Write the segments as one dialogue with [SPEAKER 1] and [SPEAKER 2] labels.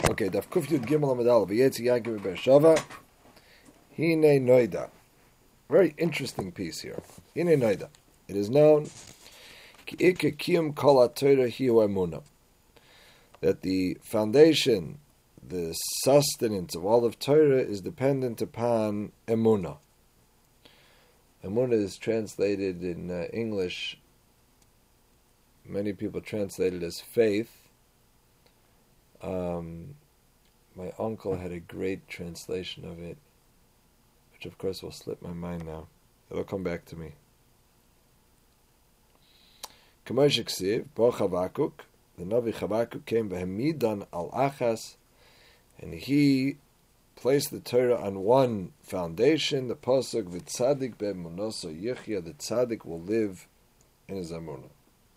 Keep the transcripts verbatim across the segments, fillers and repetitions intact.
[SPEAKER 1] Okay, Daf Kuf Yud Gimel Amud Aleph. V'yetzi Yankiv Be'ershava. Hine Noida. Very interesting piece here. Hine Noida. It is known Ki Ike Kiyum Kol HaTorah Hiu Emunah, that the foundation, the sustenance of all of Torah is dependent upon Emunah. Emunah is translated in uh, English. Many people translate it as faith. Um, my uncle had a great translation of it, which of course will slip my mind now. It'll come back to me. Kamosh Ksiv, Bo Chavakuk, the Navi Chavakuk came Behemidan al Achas, and he placed the Torah on one foundation, the Pasuk V'tzadik be'emunoso yichya, the tzaddik will live in his emunah.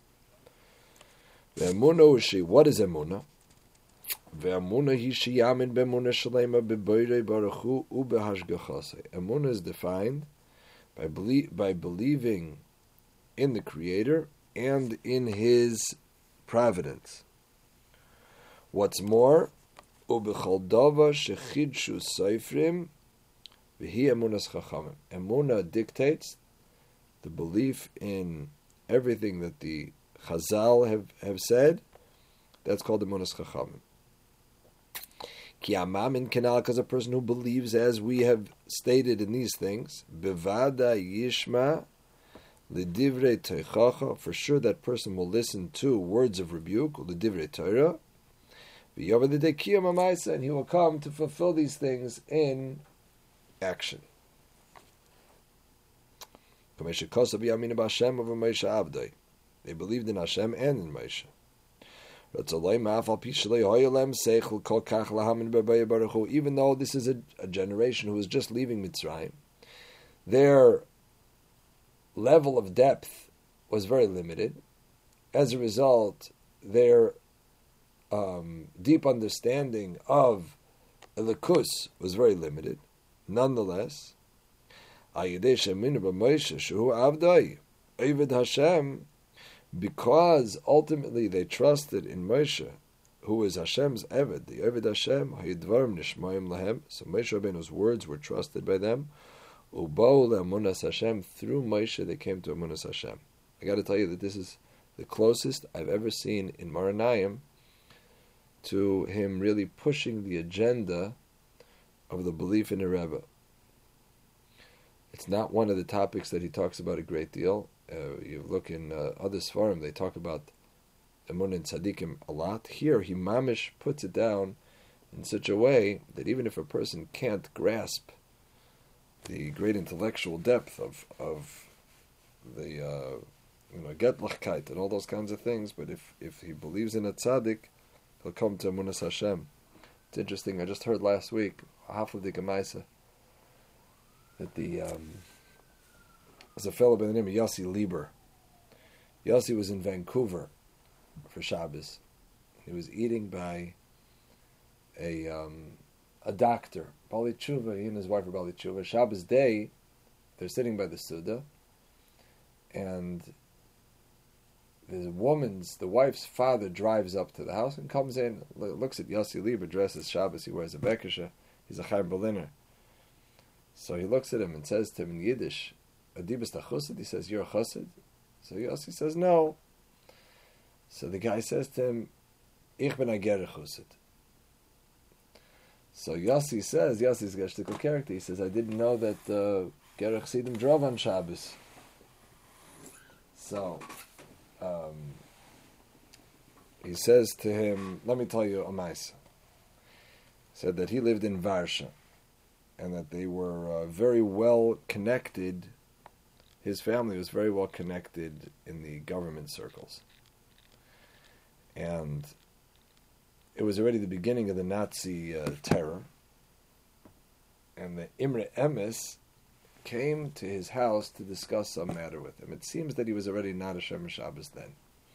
[SPEAKER 1] Ve'emunah u'shi, what is emunah? Ve'emunah hi shiyamin be'emunah shalema be'boirei baruch hu u'behashgachasei. Emunah is defined by, belie- by believing in the Creator and in His providence. What's more, u'bechol dava shechidshu seifrim v'hi emunas chachamim. Emunah dictates the belief in everything that the Chazal have, have said. That's called emunas chachamim. Ki amamin kanal, because a person who believes, as we have stated in these things, bevada yishma l'divrei teichacha, for sure that person will listen to words of rebuke, l'divrei Torah, v'yovad l'dei kiyum ha'maisa, and he will come to fulfill these things in action. Kamesha kosav yamin b'Hashem over Moshe Avdai. They believed in Hashem and in Moshe. Even though this is a, a generation who is just leaving Mitzrayim, their level of depth was very limited. As a result, their um, deep understanding of Elikus was very limited. Nonetheless, because ultimately they trusted in Moshe, who is Hashem's Eved, the Eved Hashem, Hayidvarim Nishmayim Lahem. So Moshe Rabbeinu's words were trusted by them. Ubau le'amunas Hashem, through Moshe they came to Amunas Hashem. I got to tell you that this is the closest I've ever seen in Maranayim to him really pushing the agenda of the belief in a Rebbe. It's not one of the topics that he talks about a great deal. Uh, you look in uh, other Sfarim, they talk about Emunah and Tzadikim a lot. Here, he mamish puts it down in such a way that even if a person can't grasp the great intellectual depth of of the uh, you know Getlachkeit and all those kinds of things, but if, if he believes in a tzaddik, he'll come to Emunas Hashem. It's interesting. I just heard last week half of the Gemaisa that the um, was a fellow by the name of Yossi Lieber. Yossi was in Vancouver for Shabbos. He was eating by a um, a doctor, Bali Tshuva. He and his wife were Bali Tshuva. Shabbos day, they're sitting by the Suda, and the woman's, the wife's father drives up to the house and comes in, looks at Yossi Lieber, dresses Shabbos, he wears a bekisha, he's a Chaim Berliner. So he looks at him and says to him in Yiddish, Adibus ta chassid? He says, you're a chassid? So Yossi says, no. So the guy says to him, Ich ben a gerech chassid. So Yossi says, Yossi's a geshtikal character, he says, I didn't know that uh, gerech chassidim drove on Shabbos. So um, he says to him, let me tell you a maisa. He said that he lived in Varsha, and that they were uh, very well connected. His family was very well connected in the government circles. And it was already the beginning of the Nazi uh, terror. And the Imre Emes came to his house to discuss some matter with him. It seems that he was already not a Shomer Shabbos then.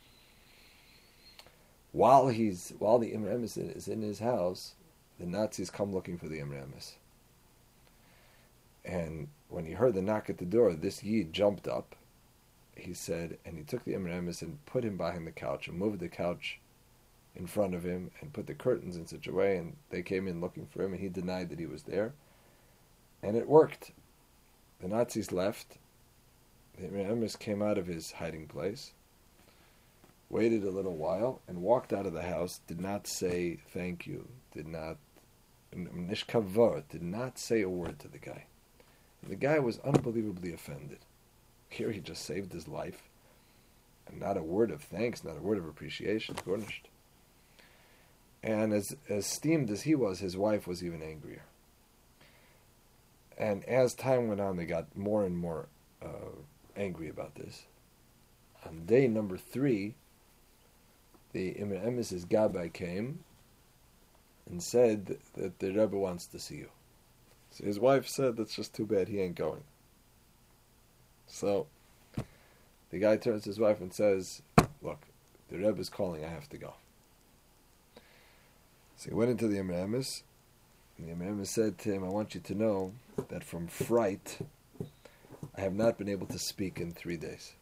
[SPEAKER 1] While he's while the Imre Emes is in his house, the Nazis come looking for the Imre Emes. And when he heard the knock at the door, this Yid jumped up, he said, and he took the Imre Emes and put him behind the couch and moved the couch in front of him and put the curtains in such a way, and they came in looking for him, and he denied that he was there. And it worked. The Nazis left. The Emes came out of his hiding place, waited a little while, and walked out of the house, did not say thank you, did not, nishkavor, did not say a word to the guy. And the guy was unbelievably offended. Here he just saved his life, and not a word of thanks, not a word of appreciation, garnished. And as, as steamed as he was, his wife was even angrier. And as time went on, they got more and more uh, angry about this. On day number three, the Imre Emes' Gabbai came and said that the Rebbe wants to see you. So his wife said, that's just too bad, he ain't going. So the guy turns to his wife and says, look, the Rebbe's calling, I have to go. So he went into the Imre Emes, and the Imre Emes said to him, I want you to know that from fright, I have not been able to speak in three days.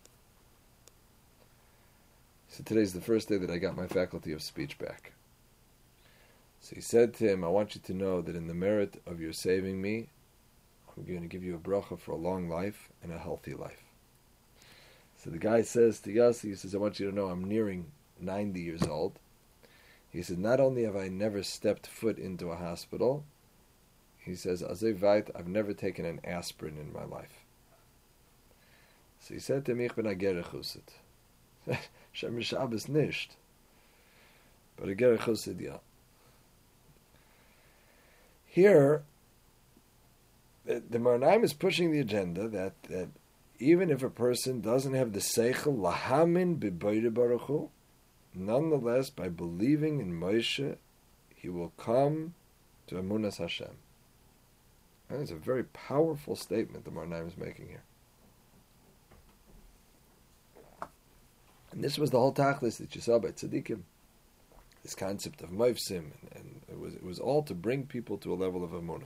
[SPEAKER 1] So today's the first day that I got my faculty of speech back. So he said to him, I want you to know that in the merit of your saving me, I'm going to give you a bracha for a long life and a healthy life. So the guy says to Yossi, he says, I want you to know I'm nearing ninety years old. He says, not only have I never stepped foot into a hospital, he says, Azay Vait, I've never taken an aspirin in my life. So he said to me, Ich bin a Gerech Chussid. Shem Shabbos nisht. But a Gerech Chussid, yeah. Here, the, the Marnaim is pushing the agenda that, that even if a person doesn't have the Seichel Lahamin B'Boyre Baruch Hu, nonetheless, by believing in Moshe, he will come to Emunas Hashem. And it's a very powerful statement the Marnaim is making here. And this was the whole tachlis that you saw by Tzaddikim. This concept of Moivsim, and, and it was it was all to bring people to a level of Emunah.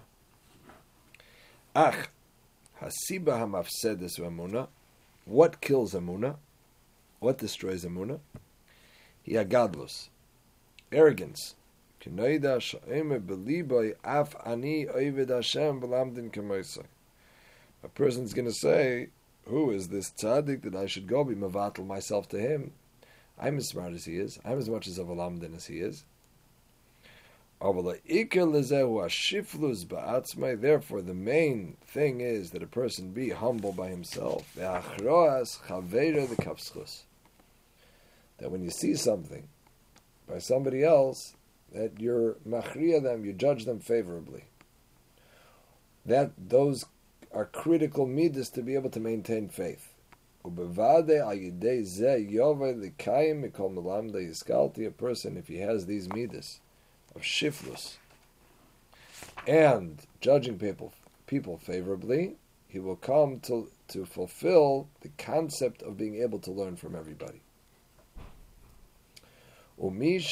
[SPEAKER 1] Ach, hasiba hamafsedes Emunah. What kills Emunah? What destroys Emunah? Hiagadlus, arrogance. K'noida sha'eme beliboy af ani oived Hashem v'lamdin k'moisai. A person's going to say, who is this tzaddik that I should go be mevatel myself to him? I'm as smart as he is. I'm as much as of a lamdin as he is. Therefore, the main thing is that a person be humble by himself. That when you see something by somebody else, that you're machriya them, you judge them favorably. That those are critical midas to be able to maintain faith. A person, if he has these midas of shiflus and judging people people favorably, he will come to to fulfill the concept of being able to learn from everybody. A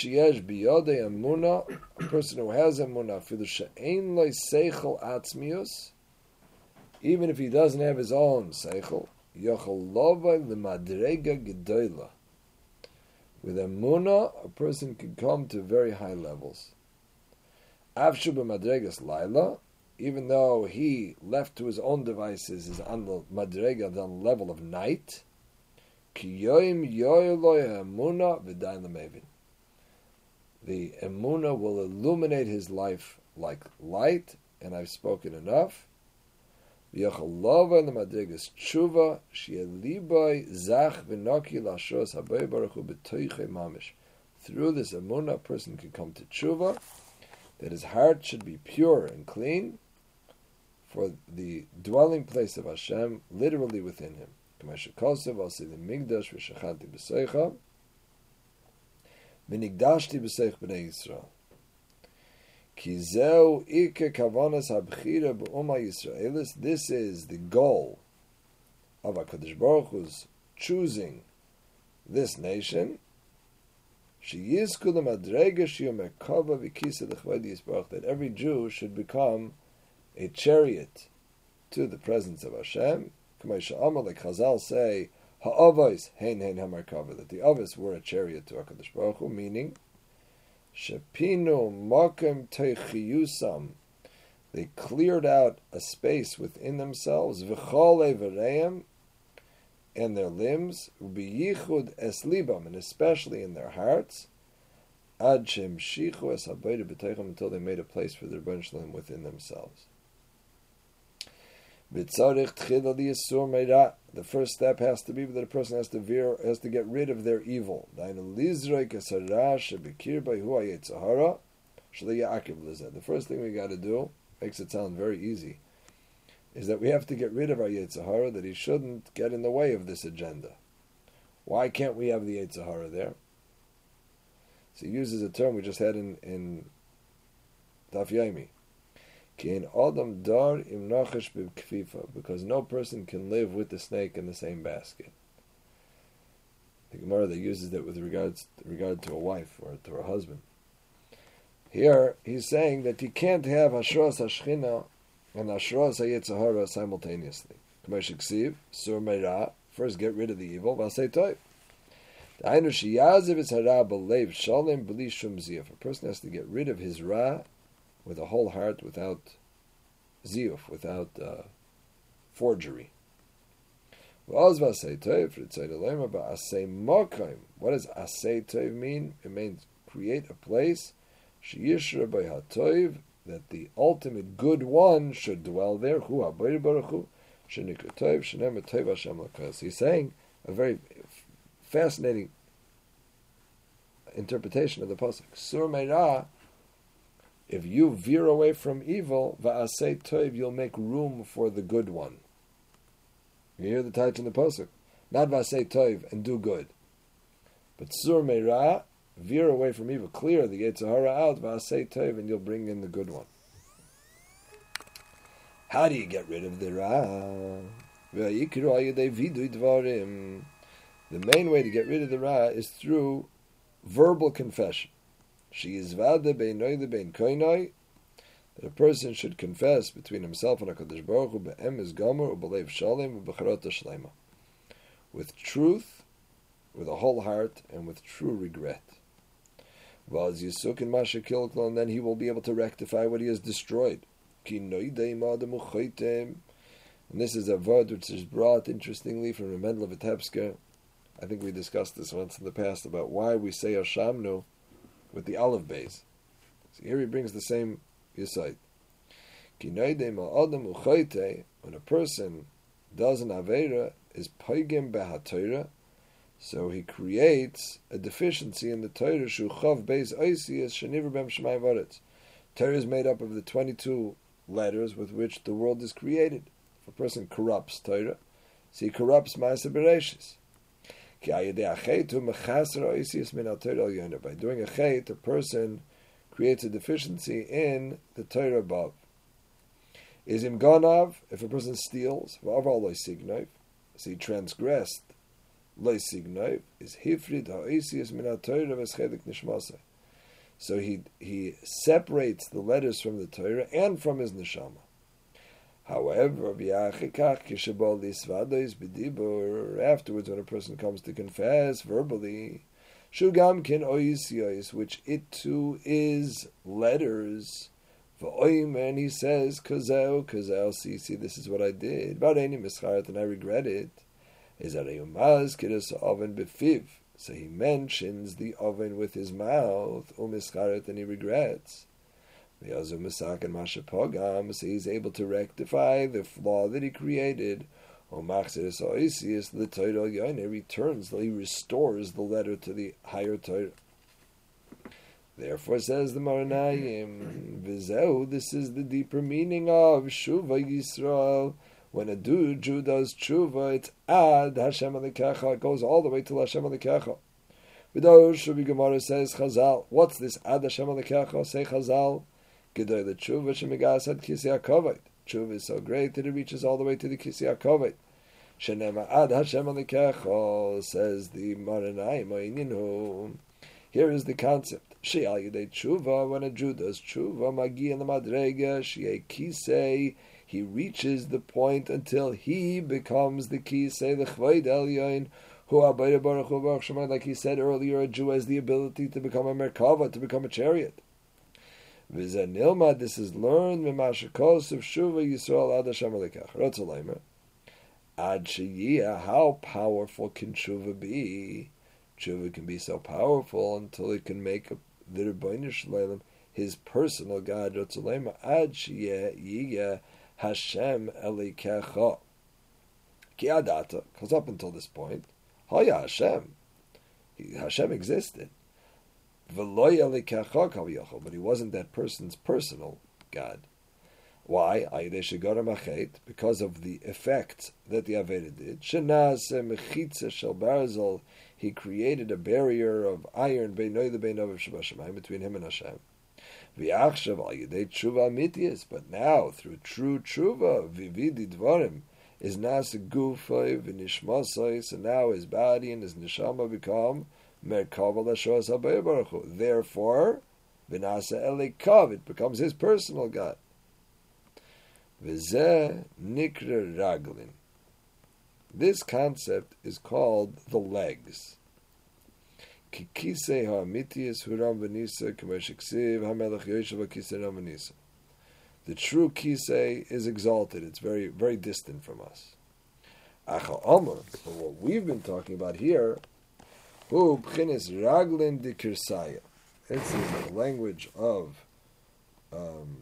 [SPEAKER 1] person who has emunah, even if he doesn't have his own seichel, with emunah, a person can come to very high levels. Even though he, left to his own devices, is on the madrega, on the level of night, the emunah will illuminate his life like light, and I've spoken enough. Through this emunah, a person can come to tshuva, that his heart should be pure and clean for the dwelling place of Hashem, literally within him. This is the goal of HaKadosh Baruch Hu's choosing this nation. That every Jew should become a chariot to the presence of Hashem. Like Chazal say, that the Avos were a chariot to HaKadosh Baruch Hu, meaning Shepinu Mokem Teichiyusam. They cleared out a space within themselves, V'chole V'reim, and their limbs, U'biyichud Es Libam, and especially in their hearts, Ad Shem Shichu Es Habayda B'Teicham, until they made a place for their Rebbeinu Shalom within themselves. V'tzarich Tchila Liyasur Meira. The first step has to be that a person has to veer, has to get rid of their evil. Dainu Lizroi Kesara Shebekir B'Hu HaYetzahara Shli Ya'akiv Lizeh. The first thing we got to do, makes it sound very easy, is that we have to get rid of our Yetzirah, that he shouldn't get in the way of this agenda. Why can't we have the Yetzirah there? So he uses a term we just had in, in Daf Yomi. Ki ein adam dar im nachash b'kfifa, because no person can live with the snake in the same basket. The Gemara that uses it with regards regard to a wife or to her husband. Here, he's saying that you can't have Hashras HaShechina and Hashras HaYetzirah simultaneously. K'may sheksiv, sur meira, first get rid of the evil, v'asei toiv. Da'aynu sheyaziv es hara b'leiv shalem b'li shum ziyuf. A person has to get rid of his ra with a whole heart, without ziyuf, without uh, forgery. V'az v'asei toiv, v'ritzay d'leima ba'asei mokaim. What does asei toiv mean? It means create a place Sheyishra by Hatoiv, that the ultimate good one should dwell there. Hu Habayir Baruch Hu Shenikra Toiv Shenem Toiv Hashem Lakas. He's saying a very fascinating interpretation of the pasuk. Sur Meira, if you veer away from evil, Va'asei Toiv, you'll make room for the good one. You hear the title in the pasuk, not Va'asei Toiv and do good, but Sur Meira, veer away from evil, clear the Yetzirah out, v'asei tov, and you'll bring in the good one. How do you get rid of the Ra? The main way to get rid of the Ra is through verbal confession. She is vada beinoi de bein koinoi, that a person should confess between himself and HaKadosh Baruch Hu be'emes gomer u'belev shalem u'becharata shlema, with truth, with a whole heart, and with true regret. And then he will be able to rectify what he has destroyed. And this is a word which is brought, interestingly, from the Mendel of Vitebsk. I think we discussed this once in the past about why we say Ashamnu with the olive base. So here he brings the same yesod. When a person does an Aveira, is Paigim Behatorah, so he creates a deficiency in the Torah. Shu chav beis oisius sheniver bem shemayim v'aretz. Torah is made up of the twenty-two letters with which the world is created. If a person corrupts Torah, so he corrupts Ma'aseh Bereishis. By doing a chet, a person creates a deficiency in the Torah above. Is im ganav, if a person steals, v'avar lo signov, so he transgressed. Lo signov is hifrid ha'isius min ha'Torah v'schedik nishmasa. So he he separates the letters from the Torah and from his neshama. However, afterwards, when a person comes to confess verbally, shugam kin oisios, which it too is letters. And he says, Kazao, Kazao, see, see, this is what I did. And I regret it. Is that a oven befiv. So he mentions the oven with his mouth, and he regrets. So he's able to rectify the flaw that he created. He returns, he restores the letter to the higher Torah. Therefore, says the Maranayim, V'zeu, this is the deeper meaning of Shuva Yisrael. When a Jew, Jew does Shuva, it's Ad Hashem Alikecha. It goes all the way to Hashem Alikecha. V'dor Shuvi Gemara says Chazal. What's this Ad Hashem Alikecha? Say Chazal. Gedoy the Shuva Shemigas Ad Kisei HaKoved. Shuva is so great that it reaches all the way to the Kisei HaKoved. Shenema Ad Hashem Alikecha, says the Maranayim Ma'ininu. Here is the concept. She'al Yidei Tshuva, when a Jew does Tshuva, Magi and the Madrega, She'e Kisei, he reaches the point until he becomes the Kisei, the Chvoid Elyon, Like he said earlier, a Jew has the ability to become a merkava, to become a chariot. This is learned of Shuva Yisrael Ad Hashem Elikach. Ad Sheyiyah, how powerful can Shuva be? Shuva can be so powerful until it can make a, the Rebbeinu Shalom his personal God. Ad Sheyiyah Hashem Elikecha. Ki adata, because up until this point, Haya Hashem, he, Hashem existed. But he wasn't that person's personal God. Why? Because of the effect that the Aveda did. He created a barrier of iron between him and Hashem. But now, through true tshuva, vividi dvarim, is nasa gufay v'nishmasay, and now his body and his neshama become merkava l'shos habayir baruch hu. Therefore, v'nasa elikav, it becomes his personal God. V'zeh nikra raglin. This concept is called the legs. Kikisei ha'amitius huram v'nisa k'moshiksiv ha'melech yoshev ha'kisei ram v'nisa. The true kisei is exalted. It's very, very distant from us. Acha Omer, so what we've been talking about here, hu b'chinis raglin de kirsaya. This is the language of, um,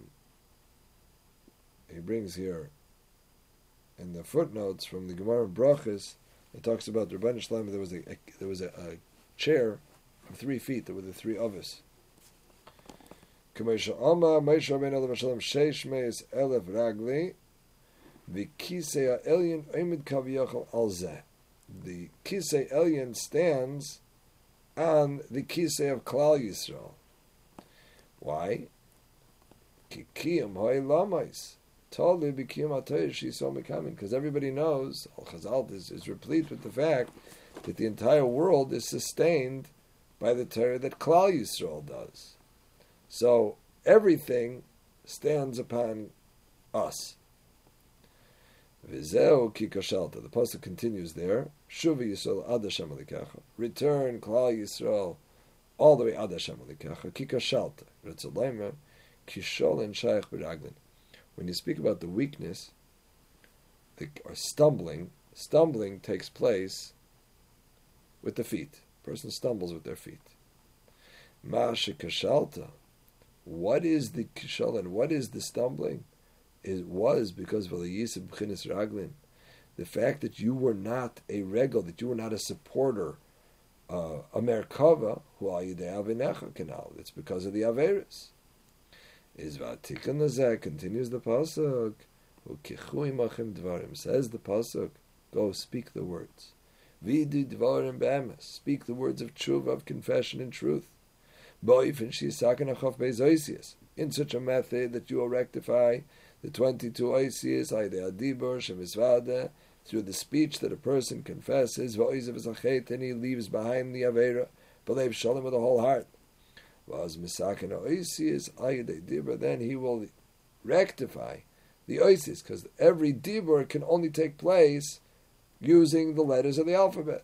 [SPEAKER 1] he brings here, in the footnotes from the Gemara of Brachas, it talks about the Rebbeinu Shalom, there was a, a there was a, a chair of three feet, there were the three others. The Kisei Elyon stands on the Kisei of Klal Yisrael. Why? Because everybody knows, Al Chazal is, is replete with the fact that the entire world is sustained by the Torah that Klal Yisrael does. So everything stands upon us. V'zeu ki kashalta. The pasuk continues there. Shuva Yisrael ad Hashem Elikecha. Return Klal Yisrael all the way ad Hashem Elikecha. Ki kashalta. Ritzolayma kishol and shaykh b'raglin. When you speak about the weakness, the, or stumbling, stumbling takes place with the feet. A person stumbles with their feet. Ma'ashe kashalta. What is the kishal and what is the stumbling? It was because of the fact that you were not a regal, that you were not a supporter, uh, a merkava, it's because of the averis. Is vatikan lazeh, continues the pasuk. Says the pasuk, go speak the words. Vidu dvarim be'emes, speak the words of tshuva, of confession and truth. In such a method that you will rectify the twenty-two oisias, through the speech that a person confesses, and he leaves behind the avera, believe shalom with the whole heart. Then he will rectify the oisias, because every dibur can only take place using the letters of the alphabet.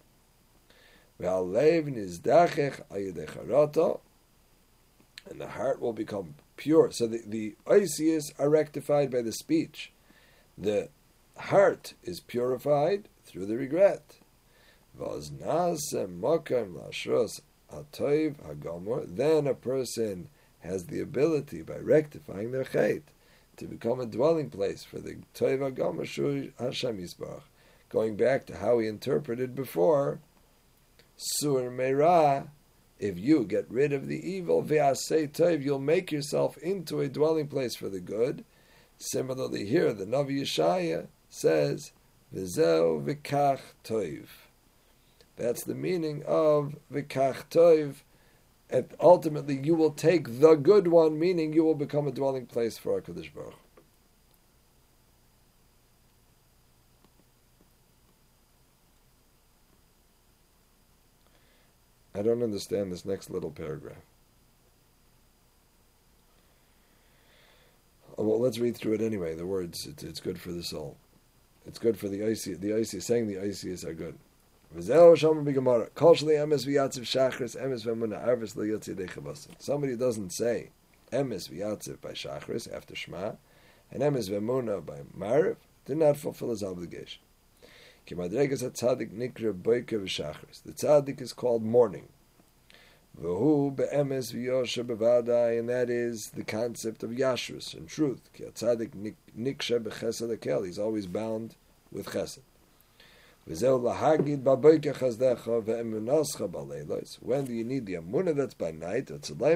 [SPEAKER 1] And the heart will become pure. So the, the oisias are rectified by the speech. The heart is purified through the regret. Then a person has the ability, by rectifying their chait, to become a dwelling place for the toiv hagomer shu Hashem Yisbarach. Going back to how he interpreted before, sur meirah, if you get rid of the evil, ve'asei tov, you'll make yourself into a dwelling place for the good. Similarly here, the Navi Yeshaya says, v'zeu v'kach tov. That's the meaning of v'kach tov. And ultimately, you will take the good one, meaning you will become a dwelling place for HaKadosh Baruch Hu. I don't understand this next little paragraph. Oh, well, let's read through it anyway. The words, it's, it's good for the soul. It's good for the icy. The icy, saying the icy are good. Somebody doesn't say emes v'yatziv by shachris after Shema, and emes v'emuna by Mariv, did not fulfill his obligation. The tzaddik is called morning. And that is the concept of yashrus and truth. He's always bound with chesed. When do you need the amunah? That's by night.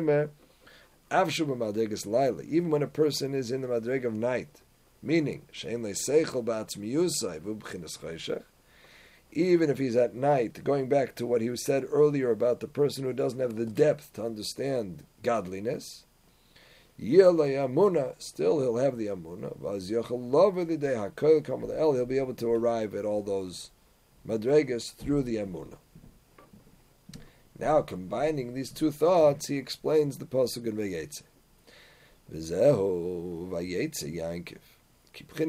[SPEAKER 1] Even when a person is in the madreg of night, meaning even if he's at night, going back to what he said earlier about the person who doesn't have the depth to understand godliness, still he'll have the amunah. He'll be able to arrive at all those madregas through the amunah. Now, combining these two thoughts, he explains the pasuk in Vayetze. V'zehu Vayetze Yankiv. We know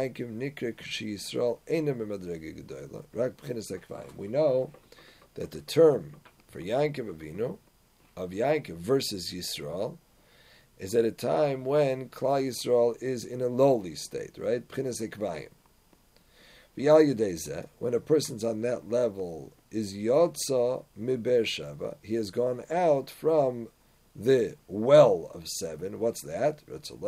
[SPEAKER 1] that the term for Yankov Avinu, of Yankov versus Yisrael, is at a time when Klal Yisrael is in a lowly state, right? When a person's on that level, is Yotza mi Beersheba, he has gone out from the well of seven. What's that?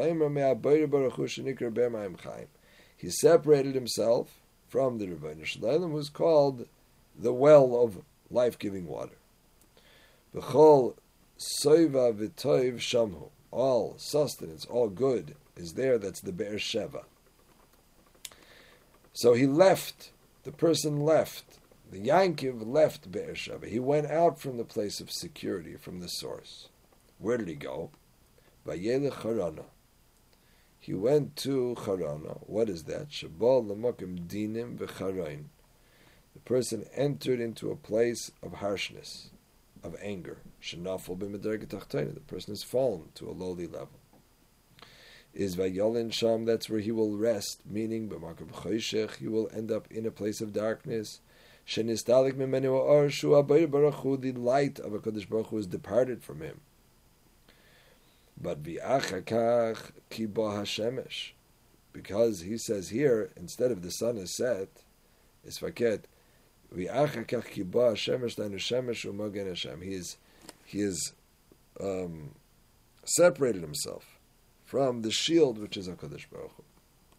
[SPEAKER 1] He separated himself from the Rebbeinu Shalom, who's called the well of life-giving water. All sustenance, all good is there. That's the Be'er Sheva. So he left. The person left. The Yankiv left Be'er Sheva. He went out from the place of security, from the source. Where did he go? Vayelech Harana. He went to Harana. What is that? Shabal l'makim dinim v'charain. The person entered into a place of harshness, of anger. Shenafel b'mederget tachtayna. The person has fallen to a lowly level. Is vayolin sham. That's where he will rest. Meaning b'makim choshech. He will end up in a place of darkness. Shenistalik mimenu or shu abayir baruch hu. The light of HaKadosh Baruch Hu is departed from him. But v'achakach ki bo hashemesh, because he says here, instead of the sun is set, is faket v'achakach ki bo hashemesh danu shemesh u'mogen Hashem. He is he is um, separated himself from the shield which is HaKadosh Baruch Hu.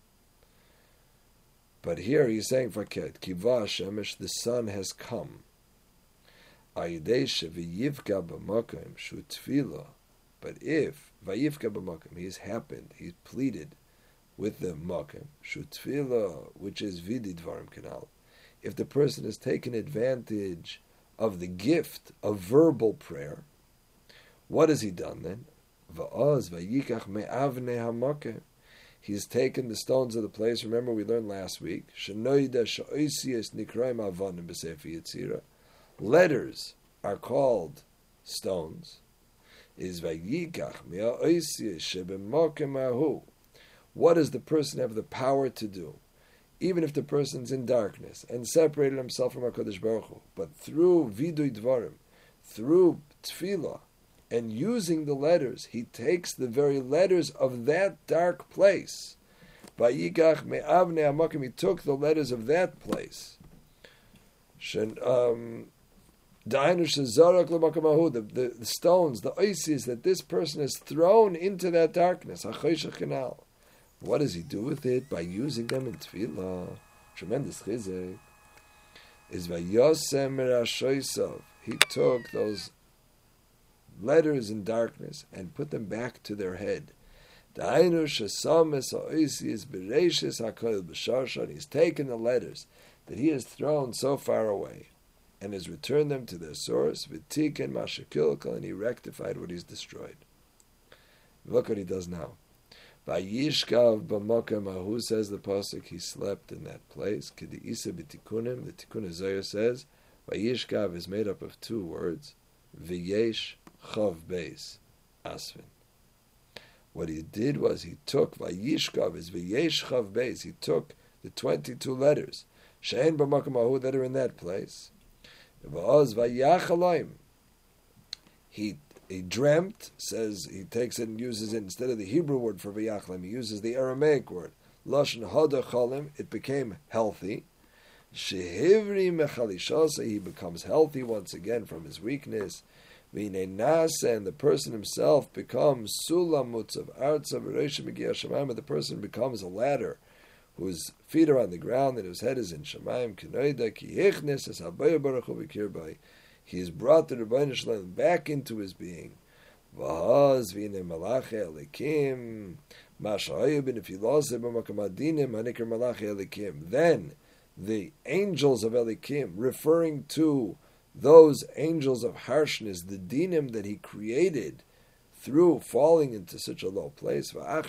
[SPEAKER 1] But here he's saying faket ki bo hashemesh, the sun has come. Ayidei shev'yivka b'makom shu tefillah. But if vayivka b'makom, he's happened, he's pleaded with the makom shu tefillah, which is vidi dvarim kanal. If the person has taken advantage of the gift of verbal prayer, what has he done then? Va'oz vayikach me'avnei hamakom. He's taken the stones of the place. Remember, we learned last week. Shenoida sha'oisias nikraim avonim b'sefer Yetzirah. Letters are called stones. Is vayikach me'oisias shebemakom ahu. What does the person have the power to do? Even if the person's in darkness and separated himself from HaKadosh Baruch Hu, but through vidui dvarim, through tefillah, and using the letters, he takes the very letters of that dark place. Vayikach me'avnei hamakom, he took the letters of that place. Shen, um, The, the, the stones, the oases that this person has thrown into that darkness. What does he do with it? By using them in tefillah. Tremendous chizek. Is vayosem merashoisav. He took those letters in darkness and put them back to their head. He's taken the letters that he has thrown so far away and has returned them to their source, v'tiken mashakilkal, and he rectified what he's destroyed. Look what he does now. Vayishkav b'makom ahu, says the pasuk, he slept in that place. K'di'isa b'tikunim, the Tikkun Zohar says, Vayishkav is made up of two words, v'yesh chav beis, asvin. What he did was he took, Vayishkav is v'yesh chav beis, he took the twenty-two letters, she'en b'makom hahu, that are in that place. V'oz vayach He he dreamt, says he takes it and uses it instead of the Hebrew word for v'yachlam, he uses the Aramaic word lashon hada chalim. It became healthy. Shehivri mechalishasa, he becomes healthy once again from his weakness. V'nei nasa, and the person himself becomes sulam mutzav artzav v'reisha megiya shamayim, the person becomes a ladder whose feet are on the ground and whose head is in shamayim. K'noida ki hichnes es habayah baruch hu v'kirbay. He is brought the Rebbeinu Shalom back into his being. V'haz v'nei malachi elikim masha'ayu b'nefilose b'makam adinim hanikar malachi elikim. Then the angels of Elikim, referring to those angels of harshness, the dinim that he created through falling into such a low place, by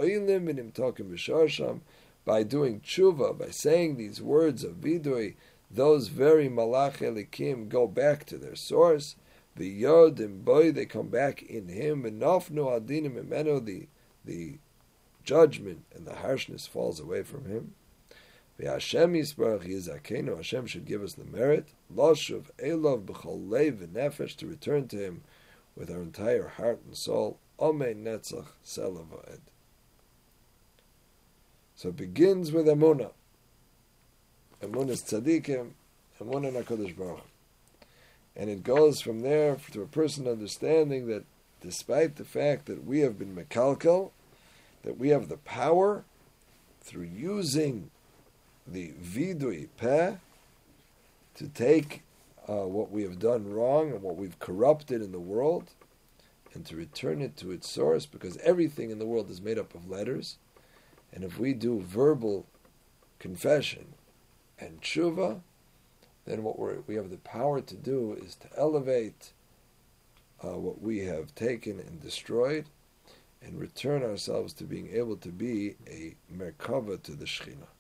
[SPEAKER 1] doing tshuva, by saying these words of vidui, those very malach elikim go back to their source. The yodim boy, they come back in him, and nafnu adinim imenu, the the judgment and the harshness falls away from him. Hashem Yisbarach Yizakenu, Hashem should give us the merit, Lashuv Elov B'chol Lev V'nefesh, to return to Him with our entire heart and soul. Amen Netzach Selavaed. So it begins with Emunah. Emunah is Tzadikim, Emunah HaKadosh Baruch. And it goes from there to a person understanding that despite the fact that we have been mekalkel, that we have the power through using the vidui peh to take uh, what we have done wrong and what we've corrupted in the world and to return it to its source, because everything in the world is made up of letters, and if we do verbal confession and tshuva, then what we're, we have the power to do is to elevate uh, what we have taken and destroyed and return ourselves to being able to be a merkava to the Shekhinah.